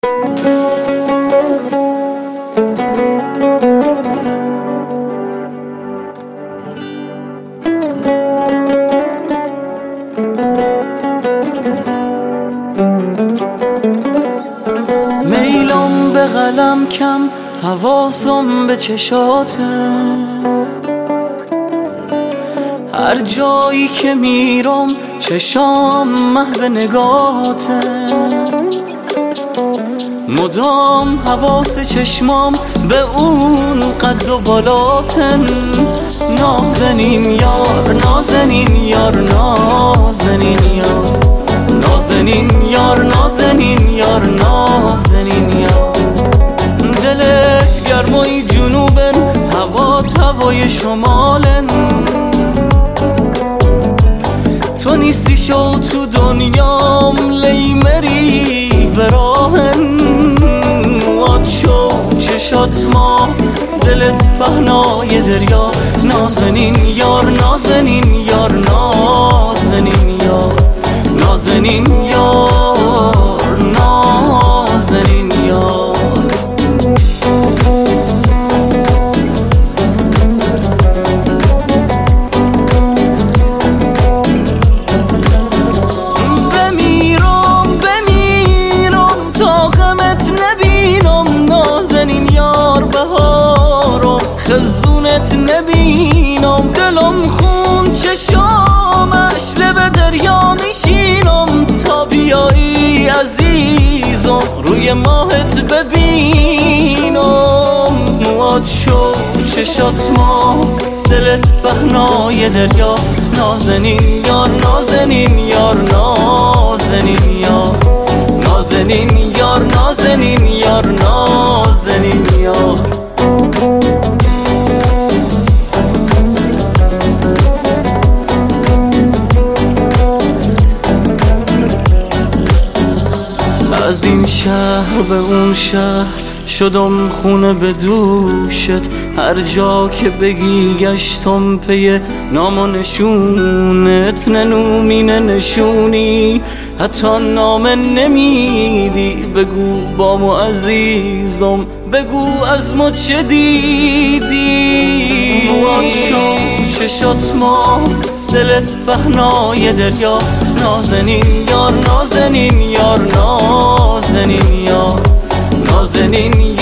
میلم به قلم کم، حواسم به چشاته، هر جایی که میرم چشام محو نگاته، مدام حواس چشمام به اون قد و بالاتن. نازنین یار، نازنین یار، نازنین یار، نازنین یار، نازنین یار، نازنین یار. دلت گرمای جنوبن، هوات هوای شمالن، تو نیستی شو تو دنیام لیمری براهن. مواد شو چشات ما، دلت پهنای دریا. نازنین یار، نازنین یار، نازنین یار، نازنین یار، نازنین یار. بمیرم بمیرم تا غمت نبینم، نازنین یار بهارم خزونت نبینم. دلم خون چشامش لب دریا میشینم، تا بیایی عزیزم روی ماهت ببینم. مواد شو چشات ما، دلت پهنای دریا. نازنین یار، نازنین یار، نازنین یار، نازنین یار، نازنین یار، نازنین یار. از این شهر به اون شهر شدم خونه به دوشت، هر جا که بگی گشتم پی نام و نشونت. ننومینه نشونی حتی نام نمیدی، بگو با مو عزیزم، بگو از ما چه دیدی. مواد شو چشات ما، دلت پهنای دریا. نازنین یار، نازنین یار، نازنین یار، نازنین